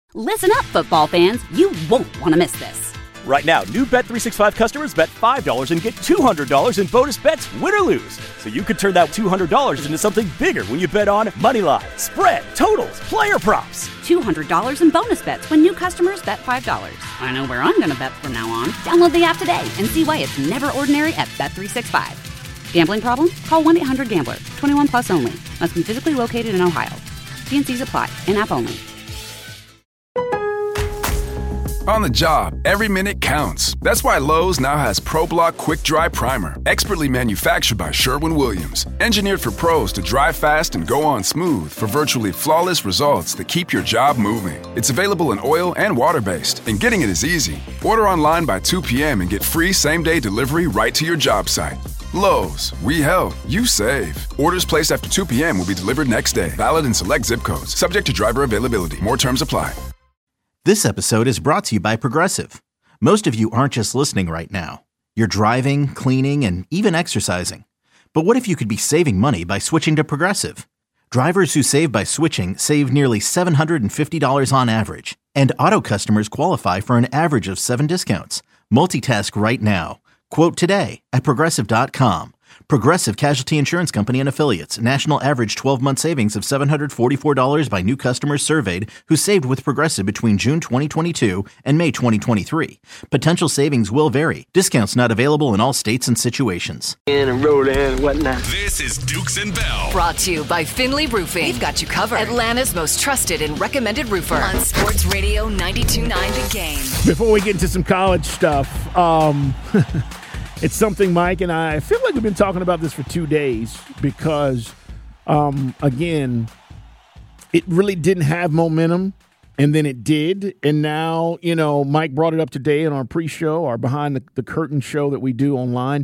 Listen up, football fans. You won't want to miss this. Right now, new Bet365 customers bet $5 and get $200 in bonus bets, win or lose. So you could turn that $200 into something bigger when you bet on moneyline, spread, totals, player props. $200 in bonus bets when new customers bet $5. I know where I'm going to bet from now on. Download the app today and see why it's never ordinary at Bet365. Gambling problem? Call 1-800-GAMBLER. 21 plus only. Must be physically located in Ohio. T&Cs apply. In-app only. On the job, every minute counts. That's why Lowe's now has ProBlock Quick Dry Primer, expertly manufactured by Sherwin-Williams. Engineered for pros to dry fast and go on smooth for virtually flawless results that keep your job moving. It's available in oil and water-based, and getting it is easy. Order online by 2 p.m. and get free same-day delivery right to your job site. Lowe's, we help, you save. Orders placed after 2 p.m. will be delivered next day. Valid in select zip codes. Subject to driver availability. More terms apply. This episode is brought to you by Progressive. Most of you aren't just listening right now. You're driving, cleaning, and even exercising. But what if you could be saving money by switching to Progressive? Drivers who save by switching save nearly $750 on average. And auto customers qualify for an average of 7 discounts. Multitask right now. Quote today at Progressive.com. Progressive Casualty Insurance Company and Affiliates. National average 12-month savings of $744 by new customers surveyed who saved with Progressive between June 2022 and May 2023. Potential savings will vary. Discounts not available in all states and situations. And roll and whatnot. This is Dukes and Bell. Brought to you by Finley Roofing. We've got you covered. Atlanta's most trusted and recommended roofer. On Sports Radio 92.9 The Game. Before we get into some college stuff, it's something Mike and I feel like we've been talking about this for 2 days because, again, it really didn't have momentum, and then it did. And now, Mike brought it up today in our pre-show, our behind the curtain show that we do online,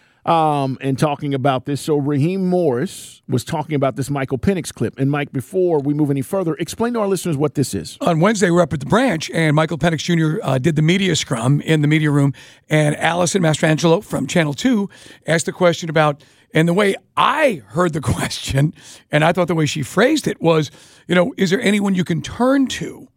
and talking about this. So Raheem Morris was talking about this Michael Penix clip. And, Mike, before we move any further, explain to our listeners what this is. On Wednesday, we're up at the branch, and Michael Penix Jr. Did the media scrum in the media room, and Allison Mastrangelo from Channel 2 asked a question about, and the way I heard the question, and I thought the way she phrased it was, is there anyone you can turn to,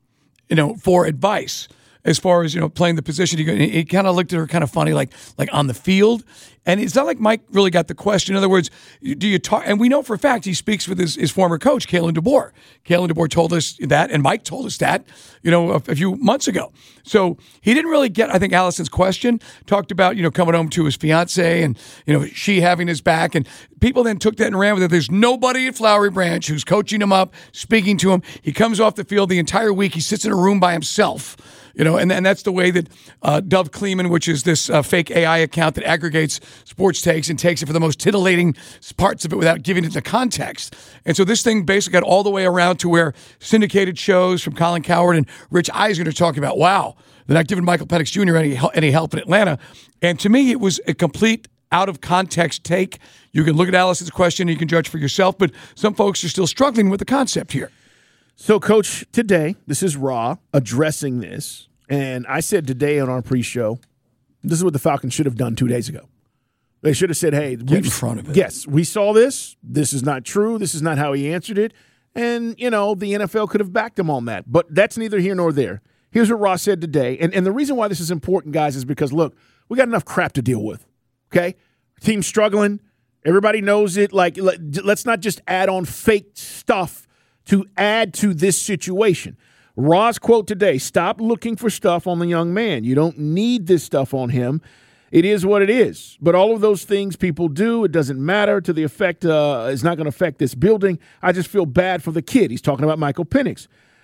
for advice? As far as, playing the position, he kind of looked at her kind of funny, like on the field. And it's not like Mike really got the question. In other words, do you talk? And we know for a fact he speaks with his former coach, Kalen DeBoer. Kalen DeBoer told us that, and Mike told us that, a few months ago. So he didn't really get, I think, Allison's question. Talked about, coming home to his fiance and, she having his back. And people then took that and ran with it. There's nobody at Flowery Branch who's coaching him up, speaking to him. He comes off the field the entire week. He sits in a room by himself. And that's the way that Dove Kleeman, which is this fake AI account that aggregates sports takes and takes it for the most titillating parts of it without giving it the context. And so this thing basically got all the way around to where syndicated shows from Colin Cowherd and Rich Eisen are talking about, wow, they're not giving Michael Penix Jr. any help in Atlanta. And to me, it was a complete out-of-context take. You can look at Allison's question and you can judge for yourself, but some folks are still struggling with the concept here. So, Coach, today, this is Raw addressing this. And I said today on our pre-show, this is what the Falcons should have done 2 days ago. They should have said, hey, get in front of it. Yes, we saw this. This is not true. This is not how he answered it. And, the NFL could have backed him on that. But that's neither here nor there. Here's what Ross said today. And the reason why this is important, guys, is because, look, we got enough crap to deal with, okay? Team's struggling. Everybody knows it. Let's not just add on fake stuff to add to this situation. Ross quote today, stop looking for stuff on the young man. You don't need this stuff on him. It is what it is. But all of those things people do, it doesn't matter to the effect, it's not going to affect this building. I just feel bad for the kid. He's talking about Michael Penix.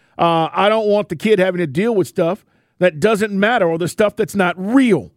I don't want the kid having to deal with stuff that doesn't matter or the stuff that's not real.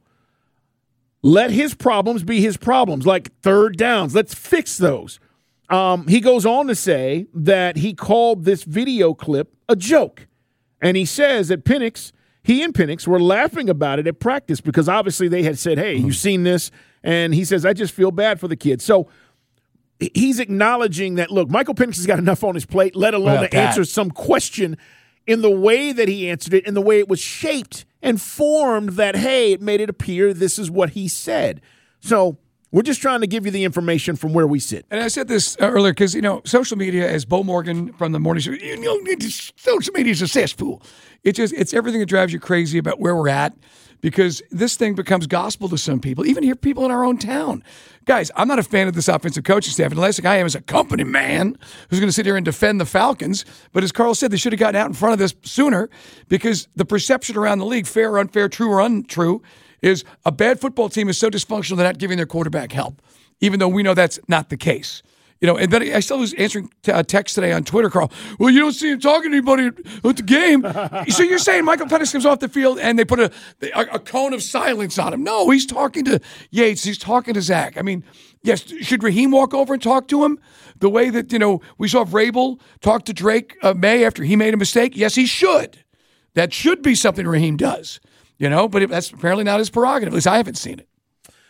Let his problems be his problems, like third downs. Let's fix those. He goes on to say that he called this video clip a joke. And he says that he and Penix were laughing about it at practice because obviously they had said, hey, you've seen this. And he says, I just feel bad for the kid. So he's acknowledging that, look, Michael Penix has got enough on his plate, let alone to answer some question in the way that he answered it, in the way it was shaped and formed that, hey, it made it appear this is what he said. So We're just trying to give you the information from where we sit. And I said this earlier because, social media, as Bo Morgan from the morning show, social media is a cesspool. It's everything that drives you crazy about where we're at, because this thing becomes gospel to some people, even here people in our own town. Guys, I'm not a fan of this offensive coaching staff. And the last thing I am is a company man who's going to sit here and defend the Falcons. But as Carl said, they should have gotten out in front of this sooner, because the perception around the league, fair or unfair, true or untrue, is a bad football team is so dysfunctional they're not giving their quarterback help, even though we know that's not the case. And then I still was answering text today on Twitter, Carl. Well, you don't see him talking to anybody at the game. So you're saying Michael Penix comes off the field and they put a cone of silence on him. No, he's talking to Yates. He's talking to Zach. I mean, yes, should Raheem walk over and talk to him the way that, we saw Vrabel talk to Drake May after he made a mistake? Yes, he should. That should be something Raheem does, but that's apparently not his prerogative. At least I haven't seen it.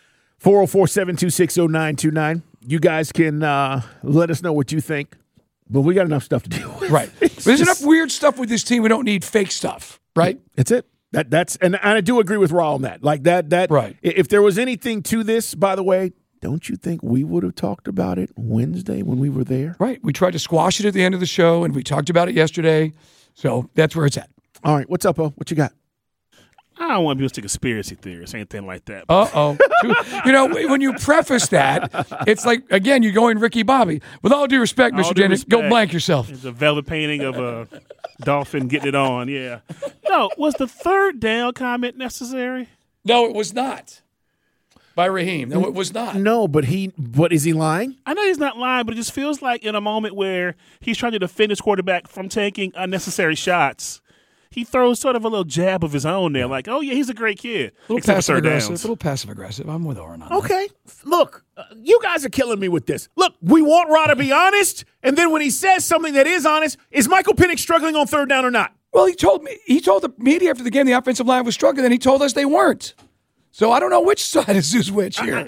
404-726-0929. You guys can let us know what you think, but we got enough stuff to deal with. Right. There's enough weird stuff with this team. We don't need fake stuff, right? That's it. And I do agree with Raw on that. Like that. Right. If there was anything to this, by the way, don't you think we would have talked about it Wednesday when we were there? Right. We tried to squash it at the end of the show, and we talked about it yesterday. So that's where it's at. All right. What's up, O? What you got? I don't want to be into conspiracy theories, anything like that. Uh-oh. When you preface that, it's like, again, you're going Ricky Bobby. With all due respect, Mr. Daniels, go blank yourself. It's a velvet painting of a dolphin getting it on, yeah. No, was the third down comment necessary? No, it was not. By Raheem. No, it was not. No, but is he lying? I know he's not lying, but it just feels like in a moment where he's trying to defend his quarterback from taking unnecessary shots, he throws sort of a little jab of his own there, like, oh, yeah, he's a great kid. A little passive-aggressive. I'm with Oren on that. Okay. Look, you guys are killing me with this. Look, we want Ra to be honest, and then when he says something that is honest, is Michael Penix struggling on third down or not? Well, he told the media after the game the offensive line was struggling, and he told us they weren't. So I don't know which side is which here.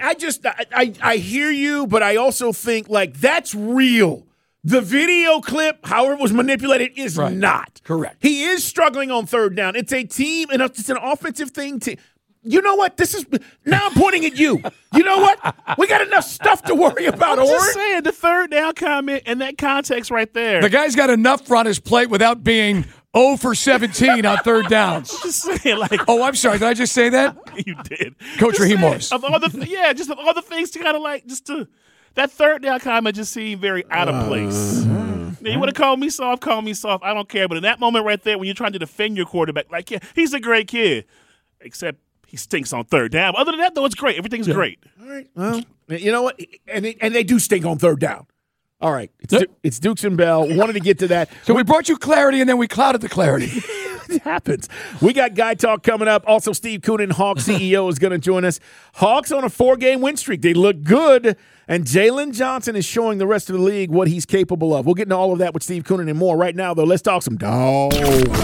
I hear you, but I also think, like, that's real. The video clip, however it was manipulated, is not. Correct. He is struggling on third down. It's a team, and it's an offensive thing. You know what? Now I'm pointing at you. You know what? We got enough stuff to worry about, I'm Oren. just saying, the third down comment and that context right there. The guy's got enough on his plate without being 0 for 17 on third downs. Just saying, like. Oh, I'm sorry. Did I just say that? You did. Coach Raheem Morris. Just of all the things to kind of like, that third down comment just seemed very out of place. Now, you want to call me soft, I don't care. But in that moment right there, when you're trying to defend your quarterback, like, yeah, he's a great kid, except he stinks on third down. Other than that, though, it's great. Everything's great. All right. Well, you know what? And they do stink on third down. All right. It's Dukes and Bell. Wanted to get to that. So we brought you clarity, and then we clouded the clarity. It happens. We got Guy Talk coming up. Also, Steve Koonin, Hawks CEO, is going to join us. Hawks on a 4-game win streak. They look good, and Jalen Johnson is showing the rest of the league what he's capable of. We'll get into all of that with Steve Koonin and more. Right now, though, let's talk some dogs.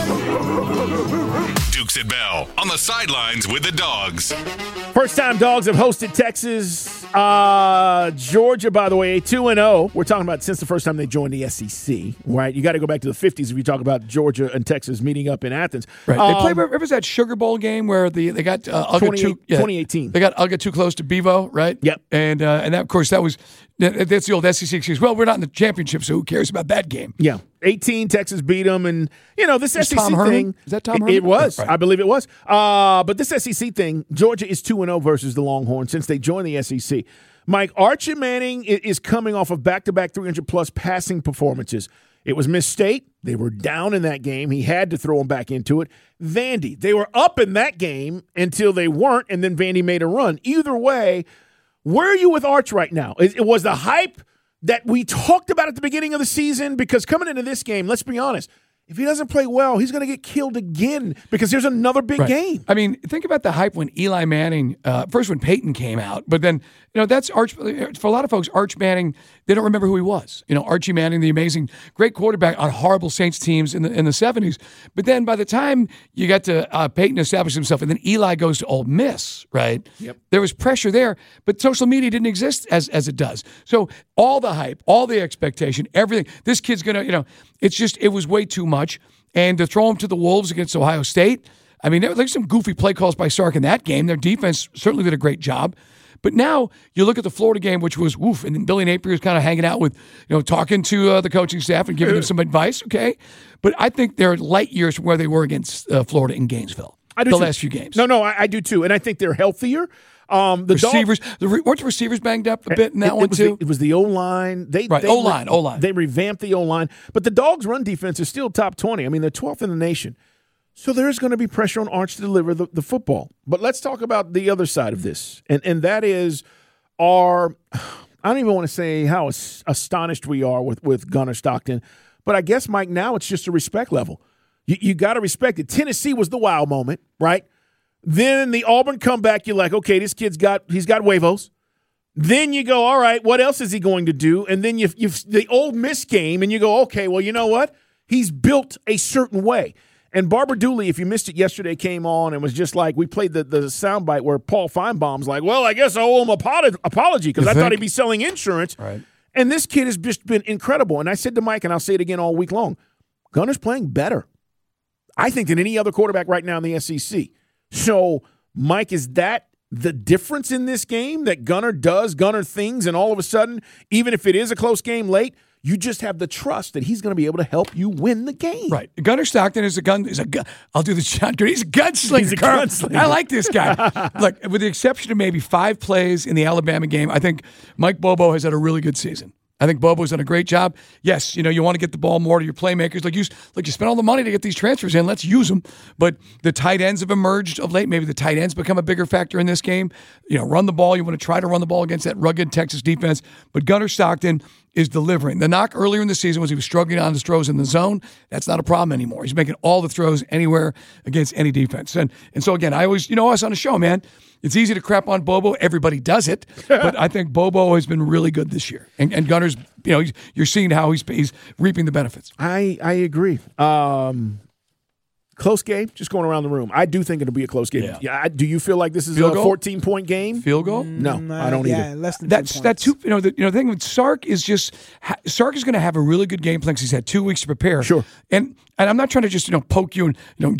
Dukes and Bell on the sidelines with the Dogs. First-time Dogs have hosted Texas. Georgia, by the way, 2-0. We're talking about since the first time they joined the SEC, right? You got to go back to the 50s if you talk about Georgia and Texas meeting up in Athens. Right. They played. Remember that Sugar Bowl game where they got Uga 2018. They got Uga too close to Bevo, right? Yep. And that, of course, that's the old SEC excuse. Well, we're not in the championship, so who cares about that game? Yeah. 18, Texas beat them, and, this SEC Tom Herman? thing. Is that Tom Herman? It was. Right. I believe it was. But this SEC thing, Georgia is 2-0 versus the Longhorns since they joined the SEC. Mike, Archie Manning is coming off of back-to-back 300-plus passing performances. It was Miss State. They were down in that game. He had to throw them back into it. Vandy, they were up in that game until they weren't, and then Vandy made a run. Either way, where are you with Arch right now? It was the hype that we talked about at the beginning of the season, because coming into this game, let's be honest, if he doesn't play well, he's going to get killed again because there's another big game. I mean, think about the hype when Eli Manning, first when Peyton came out, but then, that's Arch. For a lot of folks, Arch Manning, they don't remember who he was. Archie Manning, the amazing, great quarterback on horrible Saints teams in the 70s. But then by the time you got to Peyton establish himself, and then Eli goes to Ole Miss, right? Yep. There was pressure there, but social media didn't exist as it does. So all the hype, all the expectation, everything, this kid's going to, it was way too much. And to throw him to the Wolves against Ohio State, I mean, there were some goofy play calls by Sark in that game. Their defense certainly did a great job. But now you look at the Florida game, which was woof, and then Billy Napier was kind of hanging out with, talking to the coaching staff and giving them some advice. Okay, but I think they're light years from where they were against Florida in Gainesville. Last few games. No, I do too, and I think they're healthier. The receivers, weren't the receivers banged up a bit in that one too? It was the O-line. O-line. They revamped the O-line, but the Dogs' run defense is still top 20. I mean, they're 12th in the nation. So there's going to be pressure on Arch to deliver the football. But let's talk about the other side of this, and that is I don't even want to say how astonished we are with Gunnar Stockton, but I guess, Mike, now it's just a respect level. You got to respect it. Tennessee was the wow moment, right? Then the Auburn comeback, you're like, okay, this kid's got huevos. Then you go, all right, what else is he going to do? And then you've the Ole Miss game, and you go, okay, well, you know what? He's built a certain way. And Barbara Dooley, if you missed it yesterday, came on and was just like, we played the soundbite where Paul Feinbaum's like, well, I guess I owe him apology because I thought he'd be selling insurance. Right. And this kid has just been incredible. And I said to Mike, and I'll say it again all week long, Gunner's playing better, I think, than any other quarterback right now in the SEC. So, Mike, is that the difference in this game, that Gunner does Gunner things, and all of a sudden, even if it is a close game late, you just have the trust that he's going to be able to help you win the game. Right. Gunner Stockton is a gun. I'll do the shot. He's a gunslinger. He's a gunslinger. I like this guy. Look, with the exception of maybe 5 plays in the Alabama game, I think Mike Bobo has had a really good season. I think Bobo's done a great job. Yes, you want to get the ball more to your playmakers. You spent all the money to get these transfers in. Let's use them. But the tight ends have emerged of late. Maybe the tight ends become a bigger factor in this game. Run the ball. You want to try to run the ball against that rugged Texas defense. But Gunnar Stockton is delivering. The knock earlier in the season was he was struggling on his throws in the zone. That's not a problem anymore. He's making all the throws anywhere against any defense. And so, again, I always, us on the show, man, it's easy to crap on Bobo. Everybody does it. But I think Bobo has been really good this year. And Gunner's, you're seeing how he's reaping the benefits. I agree. Close game, just going around the room. I do think it'll be a close game. Yeah. Do you feel like this is a 14-point game? Field goal? No, I don't either. Less than that's the thing with Sark is just Sark is going to have a really good game plan because he's had 2 weeks to prepare. Sure. And I'm not trying to just poke you and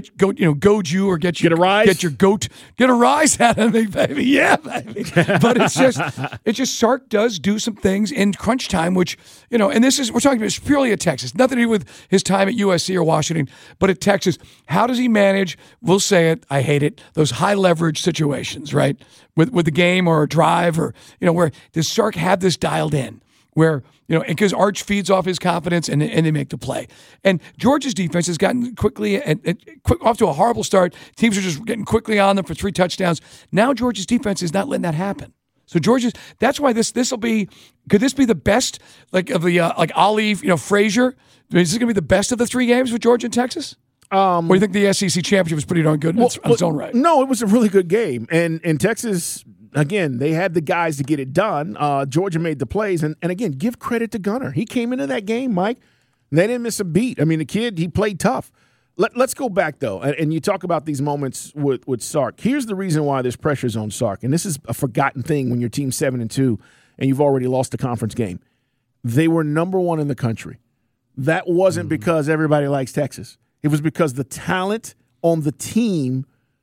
goad you or get a rise, get a rise out of me, baby. Yeah, baby. But it's just Sark does do some things in crunch time, which and we're talking about it's purely at Texas, nothing to do with his time at USC or Washington, but at Texas. How does he manage? We'll say it. I hate it. Those high leverage situations, right? With the game or a drive or where does Sark have this dialed in? Where because Arch feeds off his confidence and they make the play. And Georgia's defense has gotten quickly off to a horrible start. Teams are just getting quickly on them for 3 touchdowns. Now Georgia's defense is not letting that happen. So that's why this will be. Could this be the best of the Ali Frazier? Is this going to be the best of the 3 games with Georgia and Texas? Or do you think the SEC championship was pretty darn good in its own right? No, it was a really good game. And Texas, again, they had the guys to get it done. Georgia made the plays. And again, give credit to Gunner. He came into that game, Mike. They didn't miss a beat. I mean, the kid, he played tough. Let's go back, though. And you talk about these moments with Sark. Here's the reason why there's pressures on Sark. And this is a forgotten thing when your team's 7-2 and you've already lost the conference game. They were number 1 in the country. That wasn't because everybody likes Texas. It was because the talent on the team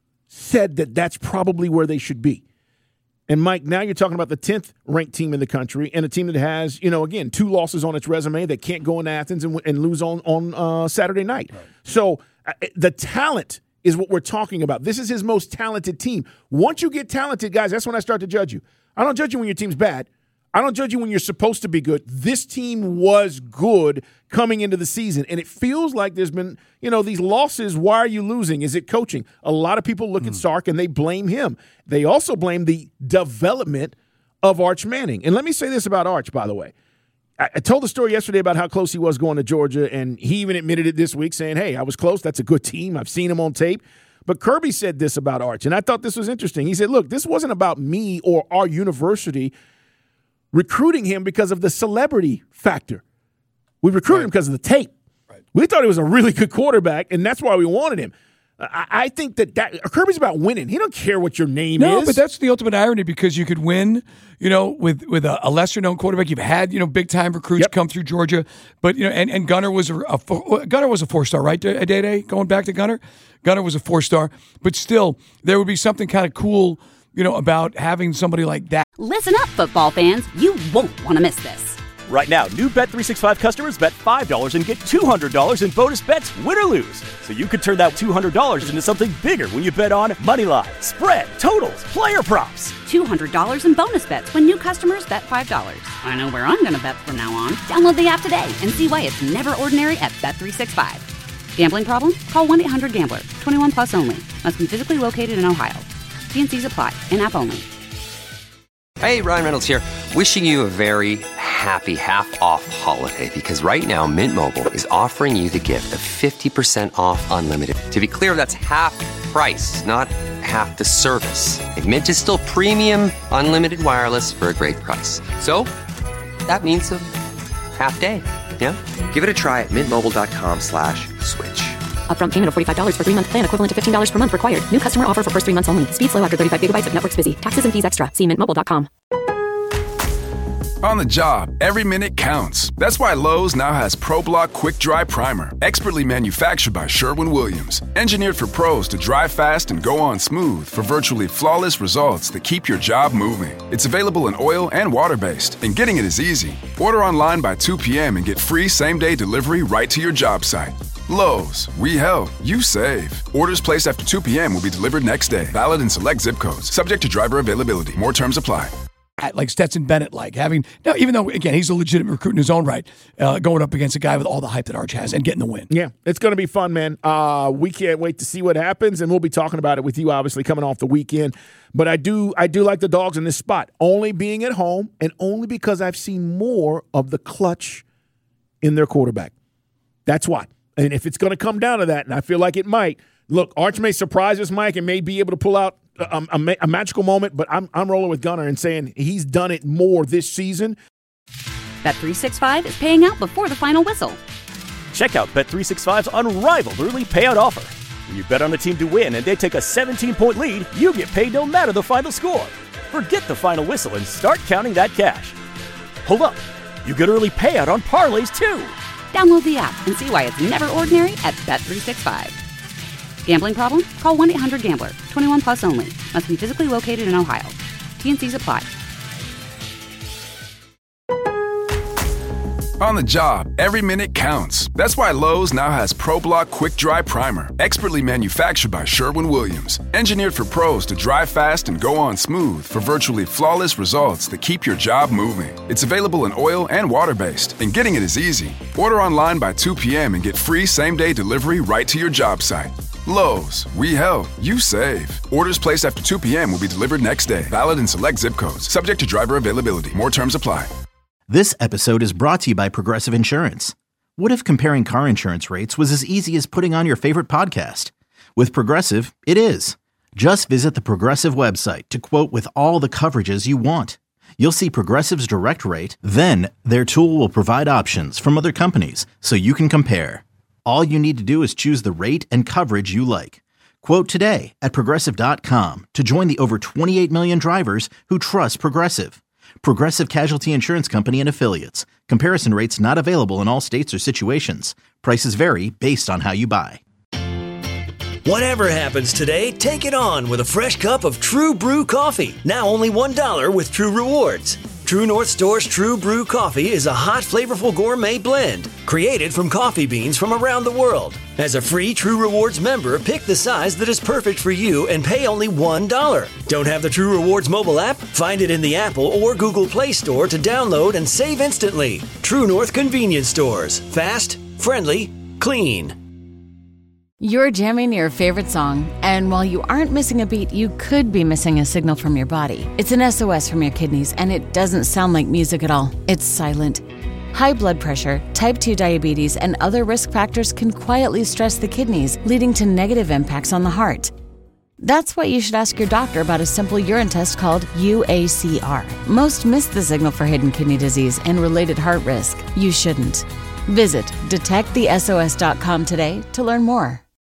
said that that's probably where they should be. And, Mike, now you're talking about the 10th ranked team in the country and a team that has, again, 2 losses on its resume that can't go into Athens and lose on Saturday night. Right. So the talent is what we're talking about. This is his most talented team. Once you get talented, guys, that's when I start to judge you. I don't judge you when your team's bad. I don't judge you when you're supposed to be good. This team was good coming into the season, and it feels like there's been, these losses. Why are you losing? Is it coaching? A lot of people look at Sark and they blame him. They also blame the development of Arch Manning. And let me say this about Arch, by the way. I told the story yesterday about how close he was going to Georgia, and he even admitted it this week, saying, hey, I was close. That's a good team. I've seen him on tape. But Kirby said this about Arch, and I thought this was interesting. He said, look, this wasn't about me or our university recruiting him because of the celebrity factor. We recruited him because of the tape. Right. We thought he was a really good quarterback, and that's why we wanted him. I think that Kirby's about winning. He don't care what your name is. No, but that's the ultimate irony because you could win, with a lesser-known quarterback. You've had, big-time recruits come through Georgia. But, and Gunner was a 4-star, right, Day-Day, going back to Gunner? Gunner was a 4-star. But still, there would be something kind of cool about having somebody like that. Listen up, football fans. You won't want to miss this. Right now, new Bet365 customers bet $5 and get $200 in bonus bets, win or lose. So you could turn that $200 into something bigger when you bet on moneyline, spread, totals, player props. $200 in bonus bets when new customers bet $5. I know where I'm going to bet from now on. Download the app today and see why it's never ordinary at Bet365. Gambling problem? Call 1-800-GAMBLER. 21 plus only. Must be physically located in Ohio. T&Cs apply. In-app only. Hey, Ryan Reynolds here. Wishing you a very happy half-off holiday, because right now Mint Mobile is offering you the gift of 50% off unlimited. To be clear, that's half price, not half the service. And Mint is still premium unlimited wireless for a great price. So that means a half day. Yeah? Give it a try at mintmobile.com/switch. Upfront payment of $45 for 3-month plan, equivalent to $15 per month required. New customer offer for first 3 months only. Speed slow after 35 gigabytes if network's busy. Taxes and fees extra. See mintmobile.com. On the job, every minute counts. That's why Lowe's now has ProBlock Quick Dry Primer, expertly manufactured by Sherwin-Williams. Engineered for pros to dry fast and go on smooth for virtually flawless results that keep your job moving. It's available in oil and water-based, and getting it is easy. Order online by 2 p.m. and get free same-day delivery right to your job site. Lowe's, we help, you save. Orders placed after 2 p.m. will be delivered next day. Valid in select zip codes. Subject to driver availability. More terms apply. Like Stetson Bennett, even though, again, he's a legitimate recruit in his own right, going up against a guy with all the hype that Arch has and getting the win. Yeah, it's going to be fun, man. We can't wait to see what happens, and we'll be talking about it with you, obviously, coming off the weekend. But I do like the Dogs in this spot, only being at home and only because I've seen more of the clutch in their quarterback. That's why. And if it's going to come down to that, and I feel like it might, look, Arch may surprise us, Mike, and may be able to pull out a magical moment, but I'm rolling with Gunner and saying he's done it more this season. Bet365 is paying out before the final whistle. Check out Bet365's unrivaled early payout offer. When you bet on a team to win and they take a 17-point lead, you get paid no matter the final score. Forget the final whistle and start counting that cash. Hold up. You get early payout on parlays, too. Download the app and see why it's never ordinary at Bet365. Gambling problem? Call 1-800-GAMBLER. 21 plus only. Must be physically located in Ohio. T&Cs apply. On the job, every minute counts. That's why Lowe's now has ProBlock Quick Dry Primer, expertly manufactured by Sherwin-Williams. Engineered for pros to dry fast and go on smooth for virtually flawless results that keep your job moving. It's available in oil and water-based, and getting it is easy. Order online by 2 p.m. and get free same-day delivery right to your job site. Lowe's, we help, you save. Orders placed after 2 p.m. will be delivered next day. Valid in select zip codes. Subject to driver availability. More terms apply. This episode is brought to you by Progressive Insurance. What if comparing car insurance rates was as easy as putting on your favorite podcast? With Progressive, it is. Just visit the Progressive website to quote with all the coverages you want. You'll see Progressive's direct rate, then their tool will provide options from other companies so you can compare. All you need to do is choose the rate and coverage you like. Quote today at Progressive.com to join the over 28 million drivers who trust Progressive. Progressive Casualty Insurance Company and Affiliates. Comparison rates not available in all states or situations. Prices vary based on how you buy. Whatever happens today, take it on with a fresh cup of True Brew coffee. Now only $1 with True Rewards. True North Store's True Brew coffee is a hot, flavorful gourmet blend created from coffee beans from around the world. As a free True Rewards member, pick the size that is perfect for you and pay only $1. Don't have the True Rewards mobile app? Find it in the Apple or Google Play Store to download and save instantly. True North Convenience Stores. Fast, friendly, clean. You're jamming your favorite song, and while you aren't missing a beat, you could be missing a signal from your body. It's an SOS from your kidneys, and it doesn't sound like music at all. It's silent. High blood pressure, type 2 diabetes, and other risk factors can quietly stress the kidneys, leading to negative impacts on the heart. That's why you should ask your doctor about a simple urine test called UACR. Most miss the signal for hidden kidney disease and related heart risk. You shouldn't. Visit detectthesos.com today to learn more.